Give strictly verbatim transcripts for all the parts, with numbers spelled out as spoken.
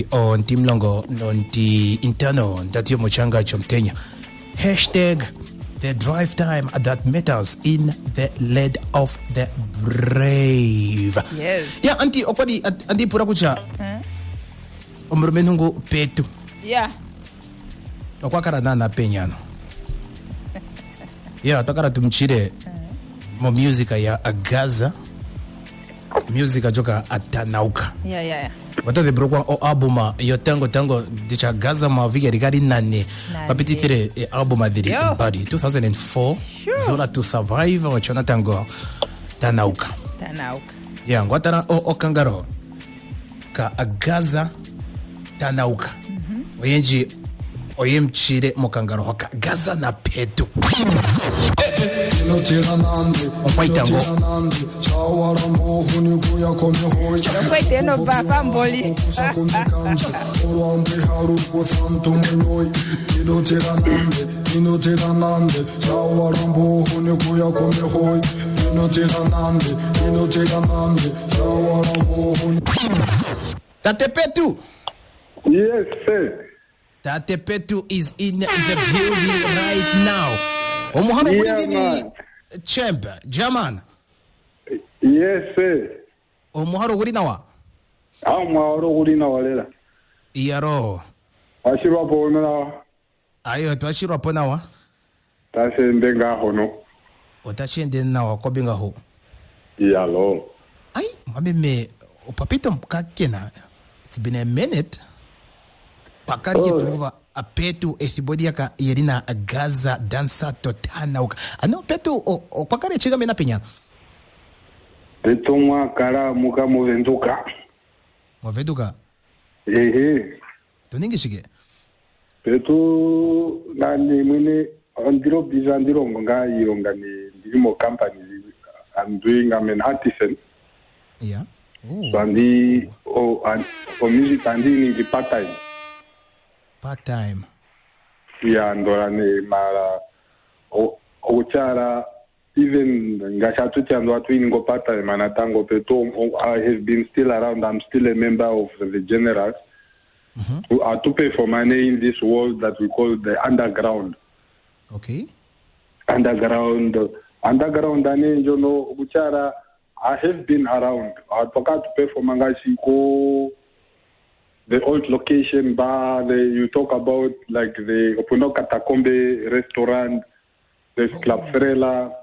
on Team Longo on the internal Ndatio Mochanga Chomtenya. Hashtag the drive time that matters in the lead of the brave. Yes. Yeah, Auntie Opadi Auntie Purakucha. Omrumenungu petu. Yeah. Okwakara nana penyano. Yeah, tokara tumchire mo music ya Gaza. Music joka atanauka. Yeah, yeah, yeah. Wata the broke o album yo tango tango dicha Gaza ma vige rigari nane. Papiti fire e album adiri body two thousand four. Sure. Zola to survive wa chona tango tanauka. Tanauka. Yeah, ngwatara o okangaro ka Gaza tanauka. Mhm. Mm Oyenji oyemchire mokangaro hoka Gaza na petu. Okwaitango Okwaiteno papa mboli Tate Petu. Yes, sir. Tate Petu is in the building right now. Omuhano Yeah, guri champ Jaman. Yes, sir. Omuhano guri nawa. I'm already now. Iyaro. Ashira Pona. Ayo twashirwa po nawa. That's in Benga Hono. Otashende nawa ko binga ho. Yalo. Ai mame me opapito mkakena. It's been a minute. Pakari Oh. tuva a petu esibodia ka yerina a Gaza dansa totana uka. Ano petu o, o pakari chiga mena pinya. Petu mwa kara muka muvenduka. Moveduka. Ehe. Tuningi shige. Petu nani mwine andiro bizandiro nga ironga ni ndimo company. I'm doing I'm an artisan. Yeah. So andi o and for music andi ni the part time. Part time. Yeah, ndorane mara o ochara even ngashatu chando watu ingo part time manatango peto. I have been still around. I'm still a member of the Generals. Mm-hmm. Who are to pay for money in this world that we call the underground. Okay. Underground, underground. Ane you know uchara. I have been around. I forgot to pay for Mangashiko, the old location bar. The, you talk about like the Opuno Katakombe restaurant, there's Club Frela,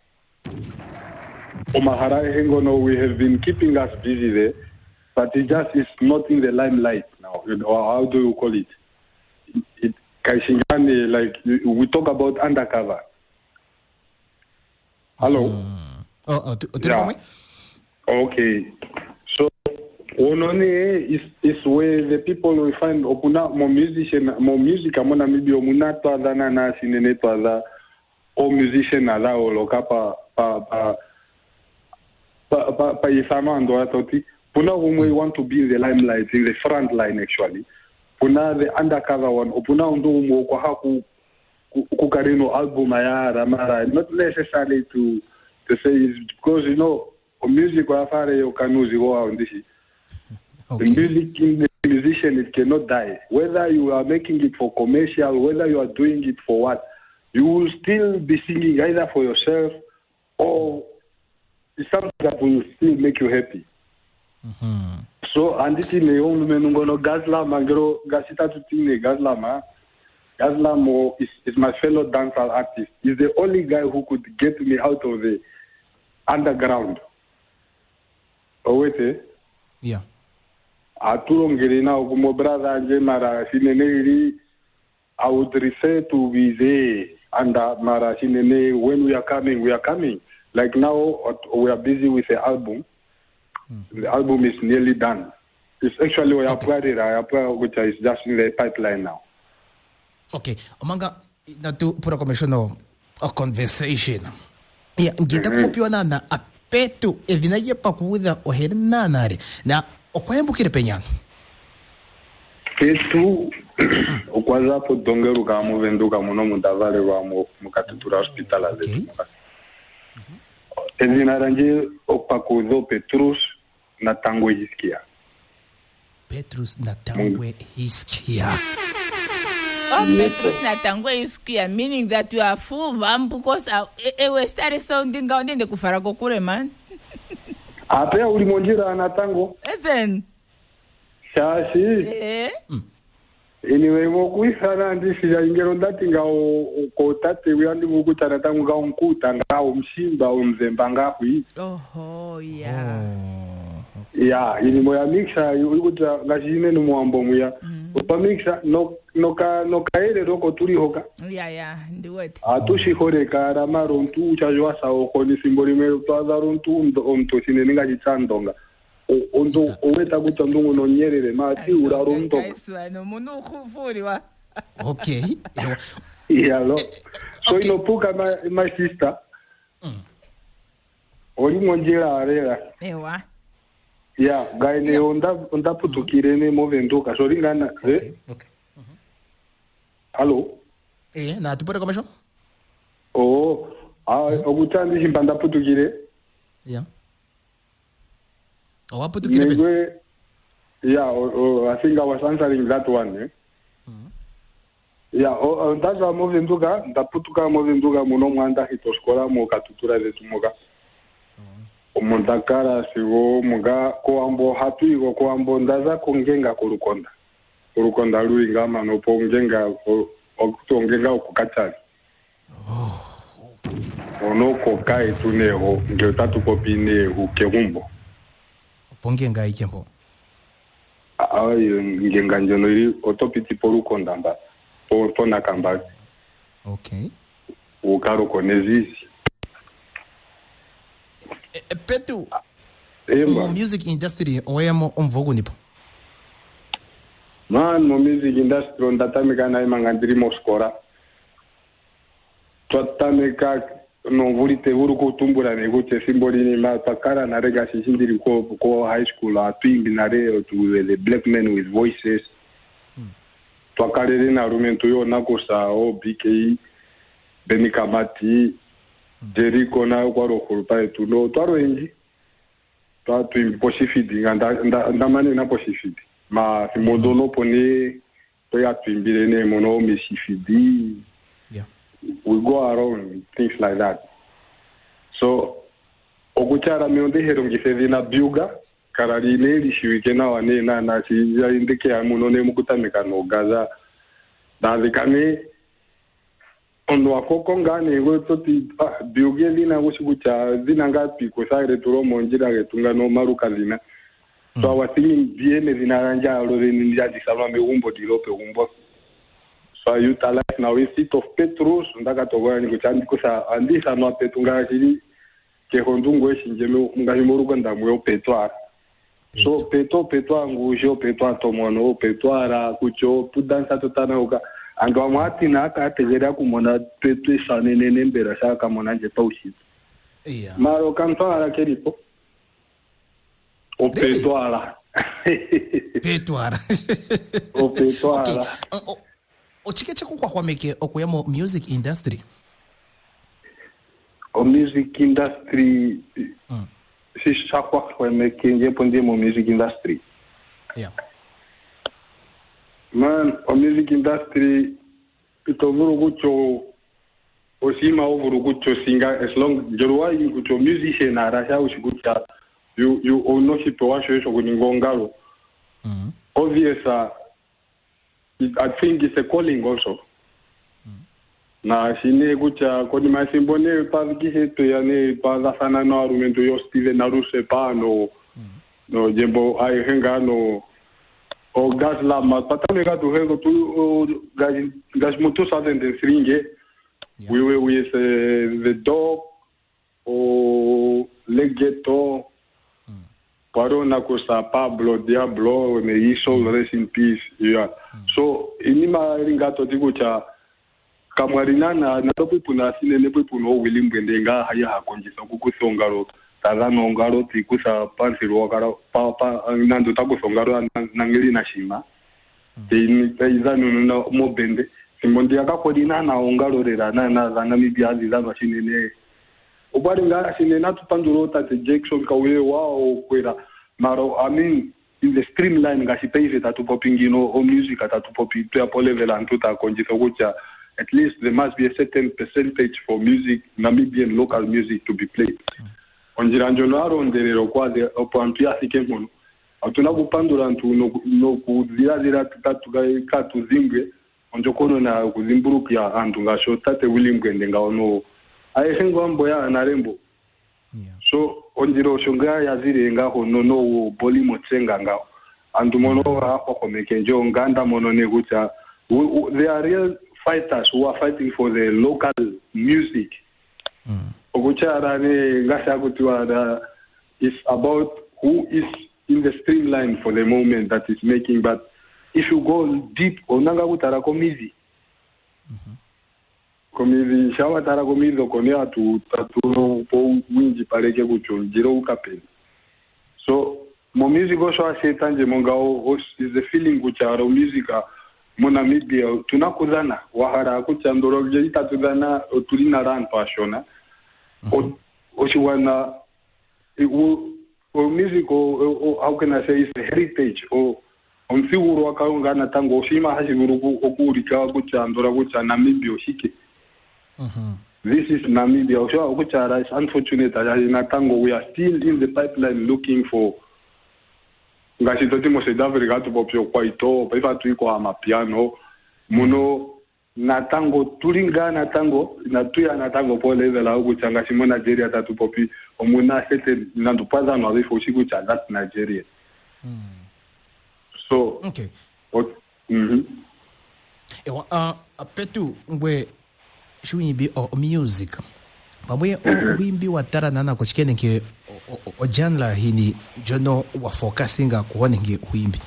Omahara Hengono. We have been keeping us busy there, but it just is not in the limelight now. Or how do you call it? It, Kaishingani, like we talk about undercover. Hello. Mm. Oh, oh, to, to Yeah. Okay. So, onone is is where the people will find opuna more musician, more music. Amona maybe omuna to adana na sinene to ada o musician ala o lokapa pa pa pa pa pa isama ando atoti. Puna when we want to be in the limelight, in the front line actually. Puna the undercover one. Opuna undo umo kwa haku kukarino album ya ramara. Not necessarily to. To say is because you know music or afare you can use go on this. Okay. The music in the musician it cannot die. Whether you are making it for commercial, whether you are doing it for what, you will still be singing either for yourself or it's something that will still make you happy. Mm-hmm. So and this is the only menungono Gazla Mangro Gasita to Tine Gazlama. Gazlamo is, is my fellow dancehall artist. He's the only guy who could get me out of the underground. Oh wait, eh? Yeah. Atulongere na ugumo brother anje mara sinene. I would refer to Vize and mara sinene. When we are coming, we are coming. Like now, we are busy with the album. Mm-hmm. The album is nearly done. It's actually we are planning. I apply which is just in the pipeline now. Okay, omanga na tu pura commissiono a conversation. Ya ngita kupiona na apetu evina ye pakuda o herna nare. Na okwembu kire penyano. Petu okwaza po dongeru ka mu venduka muno mudavale wa mu mukatutura hospital azetu. Ezina ranje opakuzo Petrus na tango iskia. Petrus Natangwe Hiskia. Oh, Petrus Natangwe Hiskia, meaning that you are full man because it was started sounding down in the Kufarago Kure, man. Ape ulimonjira anatango. Listen. Shashi. Eh? Anyway, mo kuisana ndisi ya ingero ndati nga ko tate uyandi mukuta natango nga umkuta nga umshimba umzemba nga kui. Oh, yeah. Yeah, ini moya mixa yukuta ngashine no muambo muya. Opa mixa no no ka no kaere roko turi hoka. Yeah, yeah, do it. Atushi hore kara marontu chajwa sa okoni simboli mero twazarontu omto sinenga chitsandonga. Ondo oweta kutandungu no nyerere mati uraronto. No muno khufuri wa. Okay. Yeah, lo. So inopuka my my sister. Mm. Oli monjera arera. Ewa. Yeah, gaine onda onda putukire ne movenduka. So ringana. Okay. Eh? Okay. Mhm. Hello. Eh, na tupore commission? Oh, ah, ogutandi himbanda putukire. Yeah. Oh, what putukire? Megwe. Yeah, oh, oh, I think I was answering that one, eh? Mm-hmm. Yeah, oh, that's a movenduka, da putuka movenduka muno mwanda hitoskola mo katutura zetu moga. Omuntakara sigo muga koambo hatu igo koambo ndaza kongenga kurukonda. Kurukonda luinga mano pongenga okutongenga okukachari. Oh. Ono kokai tuneho nge tatu kopine ukegumbo. Pongenga ikembo. Ayo ngenga njono iri otopiti porukonda mba. Po pona kamba. Okay. Ukaro konezisi. Petu, mo music industry oyamo omvogo nipo. Man, mo music industry on datamika na imangandiri moskora. Twatamika no vulite vuru kutumbura negote simboli ni ma pakara na rega sisindiri ko ko high school a twimbi na re to the black men with voices. Hmm. Twakarere na rumento yo nakosa o B K I Benikamati Jericho na kwaro khulupa etu no twaro enji twa twimbi posifidi nganda ndamane na posifidi ma simodono pone to ya twimbire ne mono mesifidi. Yeah, we go around things like that. So okuchara mionde herongi sevina biuga karari ne lishiwike na wane na na si ya indike ya muno ne mukutameka no gaza davikane ono akoko ngane weto ti ah biugeli na wosikucha zina ngapi ko sare turo monjira getunga no maruka lina. Mm. So awatini biene zinaranja ro ni ndi salwa me umbo dilope umbo. So I utilize now instead of Petrus ndaka togoya ni kuchandi kusa andisa no petunga chiri ke hondungo eshinjeme ngahimoruka ndamwe Petwara. So peto peto ngujo peto tomono petwara kucho pudansa totana uka anga mwati na aka tegera kumona peto sanene nembera saka mona je paushi. Yeah. Maro kantara keripo. O petwara. Petwara. O petwara. Okay. O chike chako kwa kwameke okuyamo music industry. O music industry. Mm. Si chakwa kwameke njepo ndemo music industry. Yeah. Man, o music industry ito vurugucho osima vurugucho singa as long jorwa yugucho musician arasha ushigucha you you ownership wa shosho kuningongalo. Mhm. Obvious uh, I think it's a calling also. Mm. Na shine kucha kodi masimbone paviki heto yani pazafana no argumento yo Steven Naruse pa no mm. no jembo ai henga no o gas la ma patameka to hengo tu gas gas moto sa de stringe we we with uh, the dog o legeto Paro na kosa Pablo Diablo me iso rest in peace yeah. Mm. So inima ringato tikucha kamarina na na topu na sine ne pepu no wilimbende nga haya hakonjisa kukusongaro tazano ngaro tikusa pansi rokara pa pa nando takusongaro nangeli na shima ini taizano na mobende simondia akakodina na ongaro rera na na zanga mibiazi za machine ne ubari nga sine na tupanduro tate Jackson kawe wao kwera maro I mean in the streamline ngasi pave tatu popingino o music tatu popi to ya level antuta konjito kucha at least there must be a certain percentage for music Namibian local music to be played onjiranjo naro nderero kwa de opantu asike mono atuna kupandura ntu no no kuzira zira tatu ka tuzimbwe onjokono na kuzimburukia antu ngasho tate William ndenga ono ayehengo amboya na rembo yeah. So onjiro shonga yazire ngaho no no boli motsenga ngao andu mono hapo komekenjo nganda mono ne gucha they are real fighters who are fighting for the local music mm. Ogucha rane ngasa kutwa da is about who is in the streamline for the moment that is making, but if you go deep onanga kutara komizi mhm komizi shawa tara komizo konia tu tatu po winji paleke kuchunjiro ukapeni so mo music osho asetanje mongao is the feeling kucharo musica mo Namibia tunakuzana wahara kuchandoro jeita tudana tulina ran pashona o oshiwana o music o how can I say is a heritage o onsiguro wakaungana tango shima hashiguru okurika kuchandora kucha Namibia shike. Uh-huh. This is Namibia. So, it's unfortunate that we are still in the pipeline looking for. Ngasi toti mo se davri gato popio kwaito, paifa tuiko ama piano, muno natango tulinga natango, natuya natango po level au kuchanga simo Nigeria tatu popi, omuna sete nandupaza no adifo shiku cha that Nigeria. Mm. So, okay. What? Mhm. Ewa, uh, petu ngwe shwimbi o music pamwe o wimbi watara nana kochikene nke o janla hini jono wa focusinga kuone nge wimbi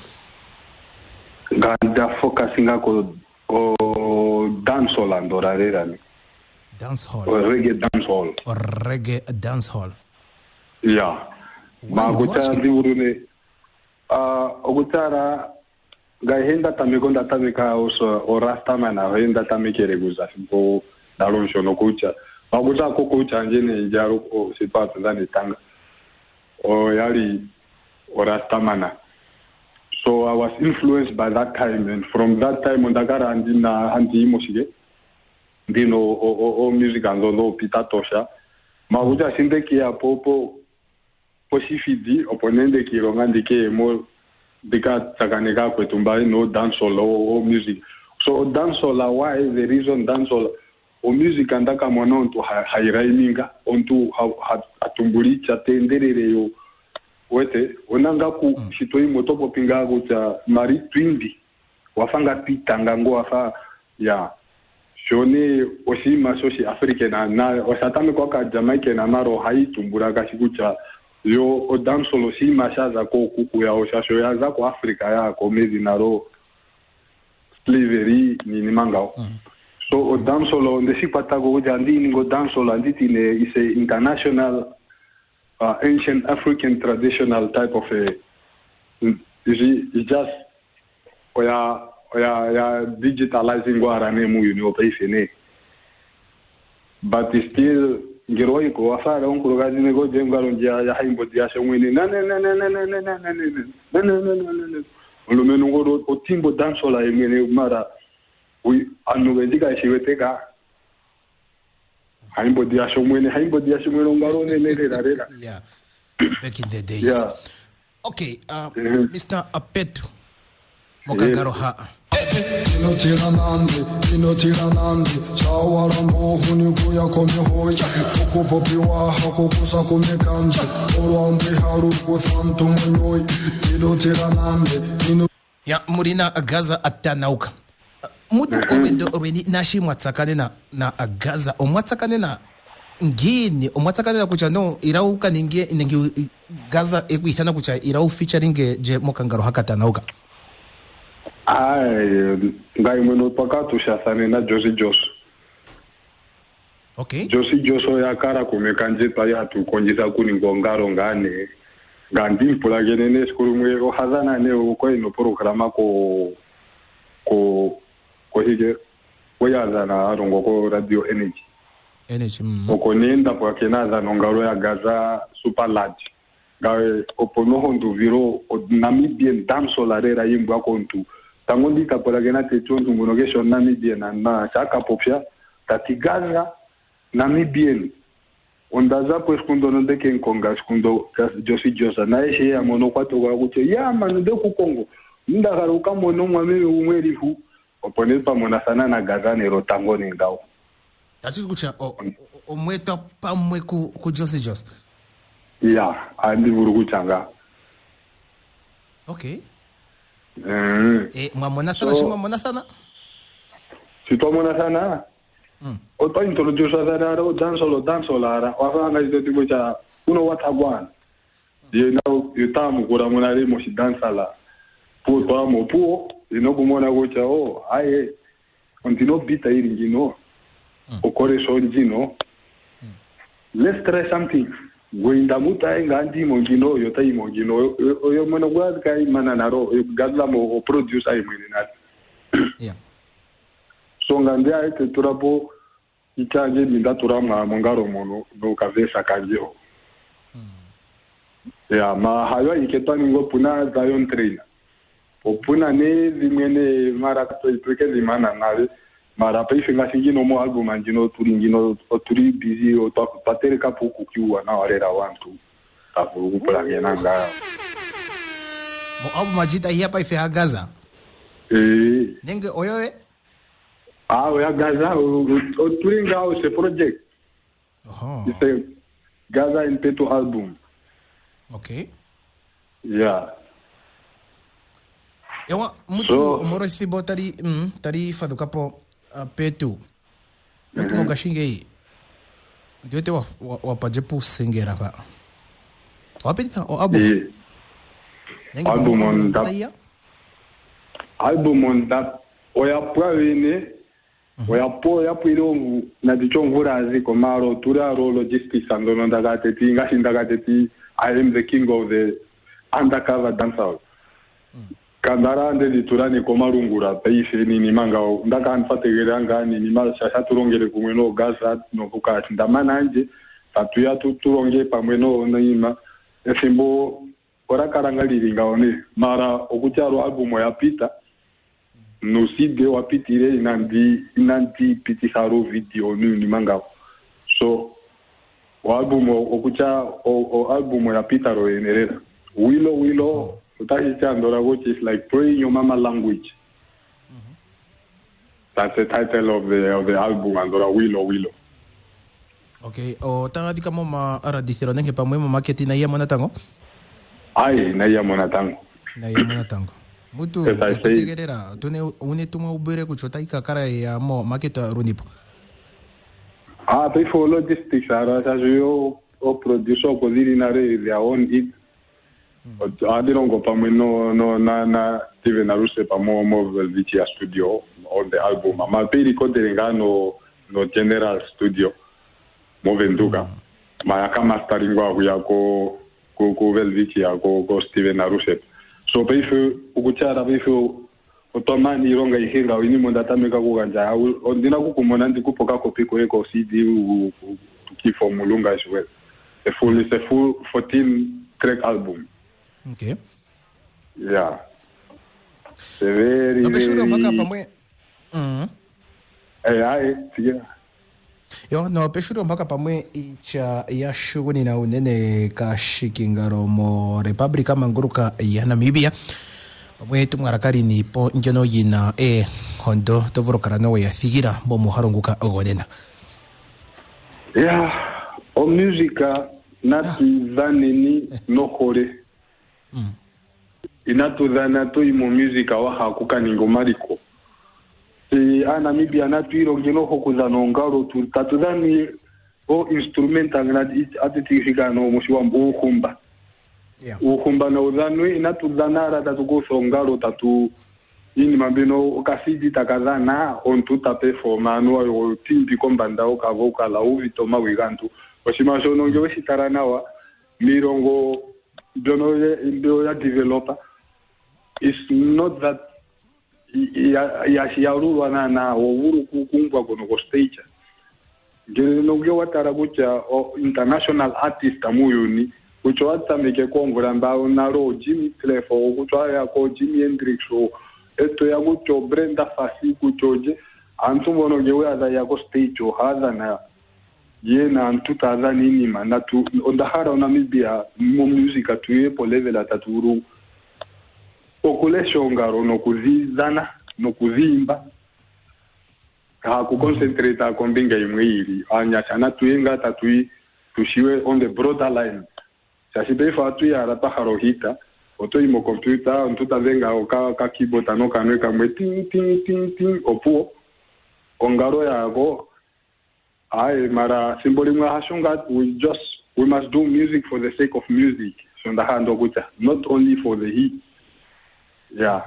ganda focusinga ko o dance hall andora rera ni dance hall o reggae dance hall o reggae dance hall yeah ma gucha ndiurune ah ogutara gahenda tamegonda tameka oso o rastama na henda tamekere guza simpo dalonsho no kucha baguza ko kucha njene jaro ko sipata ndani tanga o yali o rastamana so I was influenced by that time and from that time on dagara andina anti musike ndino o o, o music anzo pita tosha maguza sindeki ya popo posifidi oponende kironga ndike mo dika takaneka kwetumba no dancehall o music so dancehall why the reason dancehall o music andaka mwana onto hairaiminga onto atumbuli chatenderere yo wete onanga ku mm. shitoi motopo pinga go cha mari twindi wafanga pitanga ngo wafa ya shone osima soshi african na na osatame kwa ka Jamaica na naro haitumbura ka shikucha yo o dancehall osima shaza ko kuku ya oshasho ya za ko Africa ya ko mezi naro slavery ni ni mangao mm. So o dancehall ndesi patago ujandi ningo dancehall anditi ne is a international uh, ancient African traditional type of a is just oya oya ya digitalizing warane mu you paisene but still ngiroi ko afara onkuro gazi nego jengaro njia ya haimbo dia shomwini na na na na na na na na na na na na na olumenu ngoro otimbo dancehall emene mara we anubedika shiweteka haimbo dia shomwene haimbo dia shomwene ngaro ne ne rera yeah back in the days yeah okay uh, mm-hmm. Mister Apetu mokangaro ha ino tiranande ino tiranande chawara mohuni kuya komihoy koko popi wa hako kusa komekanje orwambe haru ko fanto moyoy ino tiranande ino ya murina Gaza atanauka mutu obendo obeni nashi mwatsakane na na Gaza omwatsakane na ngini omwatsakane na kucha no irauka ninge ninge Gaza ekuitana kucha irau featuring je mokangaro hakatanauka ai ngai meno pakato shasane na Josi Jos okay Josi Joso ya kara kumekanje pa ya tu konjisa kuni ngongaro ngane ngandi pula genene skuru mwe hazana ne ko ino programa ko ko ko hige koyaza na rongo ko radio energy energy mm. oko nenda kwa kenaza nongaro ya Gaza super large gawe opono hondu viro Namibian dancehall arera yimbo kontu tangondi kapola gena tetondu monogesho Namibian na chaka popia tatigaza Namibian ondaza pues kundo ndeke nkonga kundo Josi Josa na eshe ya mono kwato kwa kuche ya manu de ku Kongo nda garuka mono mwame umweri hu opone pa mona sana na gaza ne rotango ni ngao tati kucha o omweto pa mwe ku ku Josi Josa ya andi burugu changa okay mm. eh mwamona sana so, shima mona sana sito mona sana mm. Oto introduce adara o dancehall dancehall ara wafanga izo tipo cha uno watagwana ye na yutamu kura mona re mo si dansala po to mo po ino kumona go cha o aye continue bita iringino mm. okore so njino mm. let's try something gwinda muta ngandi mongino yota imongino oyo mona gwa kai mananaro gadla mo o produce ay mwenina yeah so ngande ay te turabo itaje minda turama mongaro mono no kavesa kanjo mm. ya ma hayo iketani ngo puna Zion trainer opuna ne zimene mara to ipeke zimana ngale mara pa ifinga singino mo album anjino turingino oturi busy o to patere kapu kukiwa na warera wantu tafu kupala ngenanga mo album ajita hapa ife Gaza eh nenge oyoe ah ya Gaza o turinga o se project oh c'est Gaza in Peto album okay yeah ewa mutu so, morosi botari mm tari faduka po uh, Peto mutu mm-hmm. Gashinge ndio te wa, wa, wa pajepu singera ba wapita o album yeah. album on that album on that oya prawene mm-hmm. oya po ya pwilo na dichongura azi komaro turaro logistics andono ndagate tinga shindagate ti I am the king of the undercover dancer mm. Kandara ndezi turani komarungura paife nini manga ndaka anfategera ngani ni masha turongere kumwe no Gaza no kuka ndamana nje tatu ya turonge pamwe no nima esimbo ora karangaliri ngaone mara okucharo album ya pita no side wa pitire inandi inandi pitiharo video ni manga so o album okucha o, o album ya pita ro enerera wilo wilo Utahichando, which is like praying your mama language. Mm-hmm. That's the title of the of the album, and Willow Willow. Okay. O tanga di kamo ma aradisiro nenge pa mo market na iya mo na tango? Ay, na iya mo na tango. Na iya mo na tango. Mutu kutegerera tune une tuma ubere kuchota ikakara ya mo market runipo. Ah, pe for logistics ara sa yo o producer ko dirinare their own it. Adirongo pamwe no no na na Steven Naruse pamo mo Velvitia studio on the album ma pe recording no no General studio mo venduka mm. ma yaka mastering wa yako ko ko Velvitia ko ko Steven Naruse so pe fu ukuchara pe fu otomani ronga ihinga wini monda tameka ko ganja ondina ku kumona ndi kupoka kopi ko eko C D u ki formulunga as well the full is a full fourteen track album. Okay. Yeah. C'est very, no, very... mpaka pamwe. Mhm. Eh, ai, sikia. Yo, no, peshuro mpaka pamwe icha ya shughuli na unene ka shikingaro mo Republika manguruka ya Namibia. Pamwe tumwarakari ni po njono yina e hondo tovorokara no ya thigira bo muharunguka ogonena. Yeah, o musica nati zanini no kore. Mm. Inatudhana to imo music awaha kukaningo mariko e ana mibia natwiro ngeno hokuzana ngaro tu tatudhani o instrumental na atitifika no mushiwa mbu khumba yeah ukhumba na udhanwe inatudhana ra tatugo ngaro tatu ini mambeno kasidi takazana on tuta performa no yo timbi kombanda okavoka la uvito mawigantu oshima shono ngewe sitarana wa mirongo dono ndio ya developer is not that ya ya shiarulwa na na uhuru kukumbwa kono ko stage ngene no gyo watara kucha international artist amuyuni kucho atamike konvura mbao naro Jimmy Cliff kucho ya ko Jimi Hendrix eto ya kucho Brenda Fassie kuchoje antu bono gewe ada ya ko stage o hada na yena antu taza nini mana tu ondahara Namibia mo music atuye po level ataturu population ngaro no kuzizana no kuzimba ha ku concentrate a kombinga imwiri anya chana tuyenga tatui tushiwe on the broader line sasa befa tu ya rapa harohita oto imo computer ntuta venga oka ka keyboard anoka nweka mwe ting ting ting ting opuo ongaro ya go ai mara symboli mwa hashunga we just we must do music for the sake of music so ndahando kuta not only for the hit yeah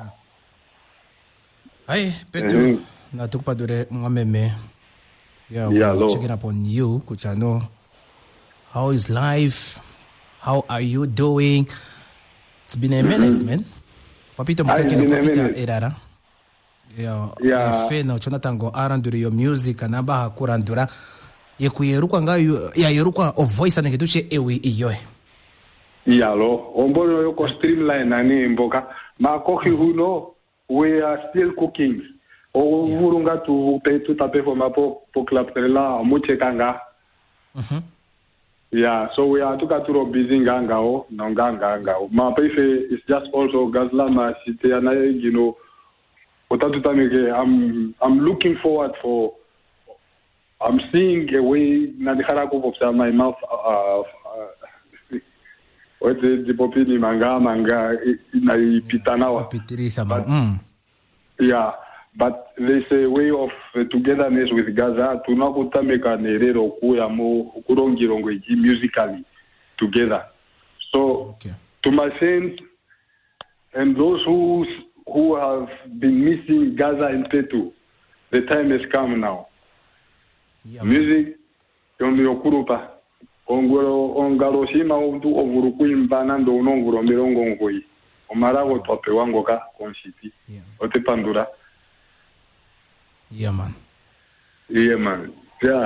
ai Petu mm. na tukpadure mwameme yeah, yeah we're checking up on you kuchano how is life, how are you doing? It's been a minute man papito mkeke na papita edara yeah yeah feno chona tango arandure your music anaba hakurandura yekuyeruka ngayo ya yeruka of voice aneketushe ewi iyoe yalo ombono yoko streamline nani mboka makoki huno we are still cooking o vurunga tu pe tu tape for mapo po club trela muche kanga mhm yeah so we are tuka turo busy ngangao nonganga ngao ma pefe is just also gazla ma cité na you know otatutamike i'm i'm looking forward for I'm seeing a way na dikhala ko popsa my mouth uh, uh what the popini manga manga na ipitana wa pitirisa mm yeah but there's a way of uh, togetherness with Gaza tunakutameka nerero kuya mo kurongirongo iji musically together so okay. To my friends and those who who have been missing Gaza and Petu, the time has come now. Yeah, music yondo yokurupa ongoro ongaro shima untu ovuruku imbana ndo unonguro mirongo ngoi omarago tope wango ka konsiti yeah. Ote pandura yeah man yeah man yeah